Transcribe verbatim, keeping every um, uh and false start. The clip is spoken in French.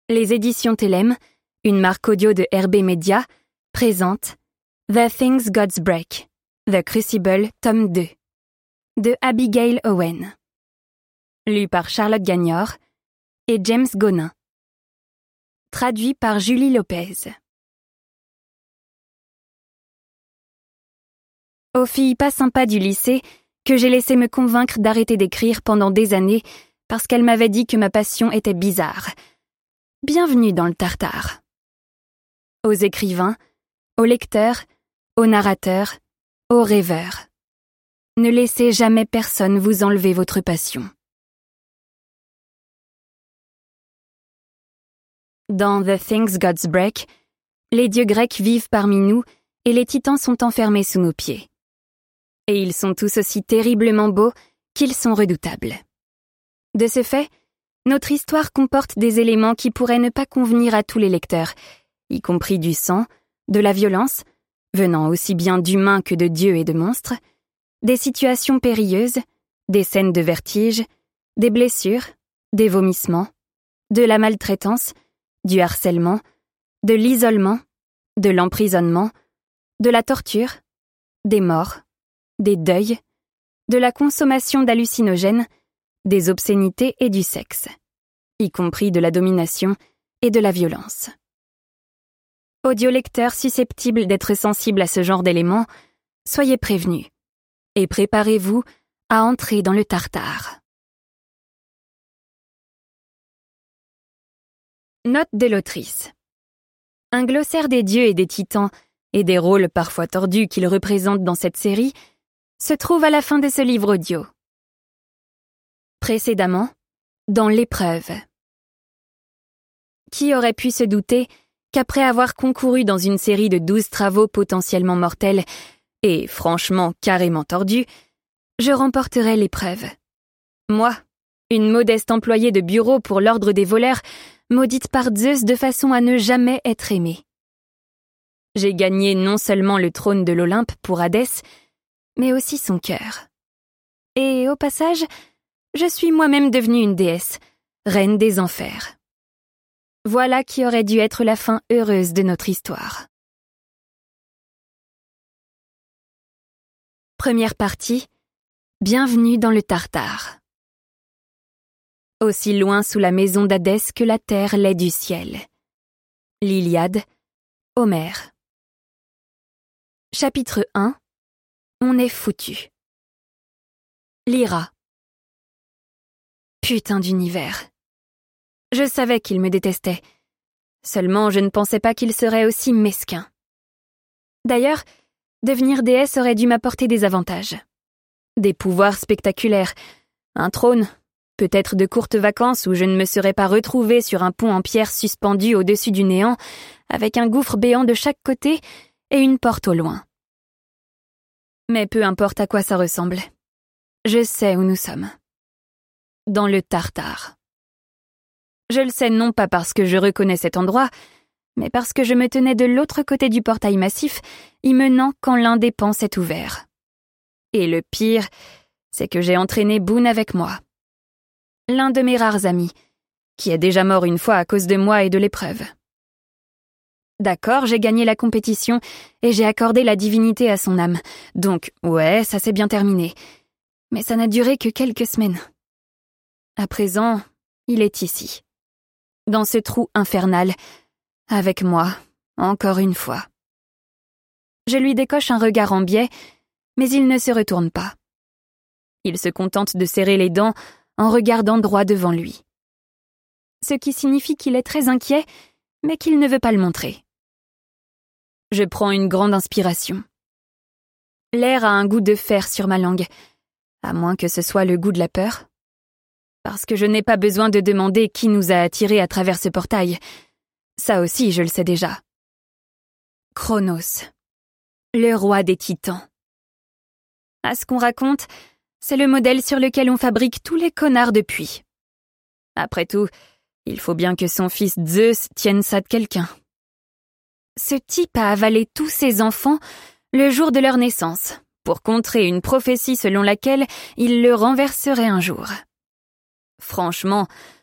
Les éditions Telem, une marque audio de R B Media, présentent The Things Gods Break, The Crucible, tome deux, de Abigail Owen. Lu par Charlotte Gagnor et James Gonin. Traduit par Julie Lopez. Aux filles pas sympas du lycée, que j'ai laissé me convaincre d'arrêter d'écrire pendant des années parce qu'elle m'avait dit que ma passion était bizarre. Bienvenue dans le Tartare. Aux écrivains, aux lecteurs, aux narrateurs, aux rêveurs. Ne laissez jamais personne vous enlever votre passion. Dans The Things Gods Break, les dieux grecs vivent parmi nous et les titans sont enfermés sous nos pieds. Et ils sont tous aussi terriblement beaux qu'ils sont redoutables. De ce fait, notre histoire comporte des éléments qui pourraient ne pas convenir à tous les lecteurs, y compris du sang, de la violence, venant aussi bien d'humains que de dieux et de monstres, des situations périlleuses, des scènes de vertige, des blessures, des vomissements, de la maltraitance, du harcèlement, de l'isolement, de l'emprisonnement, de la torture, des morts, des deuils, de la consommation d'hallucinogènes, des obscénités et du sexe, y compris de la domination et de la violence. Audiolecteurs susceptibles d'être sensibles à ce genre d'éléments, soyez prévenus et préparez-vous à entrer dans le Tartare. Note de l'autrice. Un glossaire des dieux et des titans et des rôles parfois tordus qu'ils représentent dans cette série se trouve à la fin de ce livre audio. Précédemment, dans l'épreuve. Qui aurait pu se douter qu'après avoir concouru dans une série de douze travaux potentiellement mortels et franchement carrément tordus, je remporterais l'épreuve. Moi, une modeste employée de bureau pour l'ordre des voleurs, maudite par Zeus de façon à ne jamais être aimée. J'ai gagné non seulement le trône de l'Olympe pour Hadès, mais aussi son cœur. Et au passage, je suis moi-même devenue une déesse, reine des enfers. Voilà qui aurait dû être la fin heureuse de notre histoire. Première partie, bienvenue dans le Tartare. Aussi loin sous la maison d'Hadès que la terre l'est du ciel. L'Iliade, Homère. Chapitre un. On est foutu. Lyra. Putain d'univers. Je savais qu'il me détestait. Seulement, je ne pensais pas qu'il serait aussi mesquin. D'ailleurs, devenir déesse aurait dû m'apporter des avantages. Des pouvoirs spectaculaires, un trône, peut-être de courtes vacances où je ne me serais pas retrouvée sur un pont en pierre suspendu au-dessus du néant, avec un gouffre béant de chaque côté et une porte au loin. Mais peu importe à quoi ça ressemble. Je sais où nous sommes. Dans le Tartare. Je le sais non pas parce que je reconnais cet endroit, mais parce que je me tenais de l'autre côté du portail massif, y menant quand l'un des pans s'est ouvert. Et le pire, c'est que j'ai entraîné Boone avec moi. L'un de mes rares amis, qui est déjà mort une fois à cause de moi et de l'épreuve. D'accord, j'ai gagné la compétition et j'ai accordé la divinité à son âme, donc ouais, ça s'est bien terminé. Mais ça n'a duré que quelques semaines. À présent, il est ici, dans ce trou infernal, avec moi, encore une fois. Je lui décoche un regard en biais, mais il ne se retourne pas. Il se contente de serrer les dents en regardant droit devant lui. Ce qui signifie qu'il est très inquiet, mais qu'il ne veut pas le montrer. Je prends une grande inspiration. L'air a un goût de fer sur ma langue, à moins que ce soit le goût de la peur. Parce que je n'ai pas besoin de demander qui nous a attirés à travers ce portail. Ça aussi, je le sais déjà. Chronos, le roi des titans. À ce qu'on raconte, c'est le modèle sur lequel on fabrique tous les connards depuis. Après tout, il faut bien que son fils Zeus tienne ça de quelqu'un. Ce type a avalé tous ses enfants le jour de leur naissance, pour contrer une prophétie selon laquelle il le renverserait un jour. Franchement,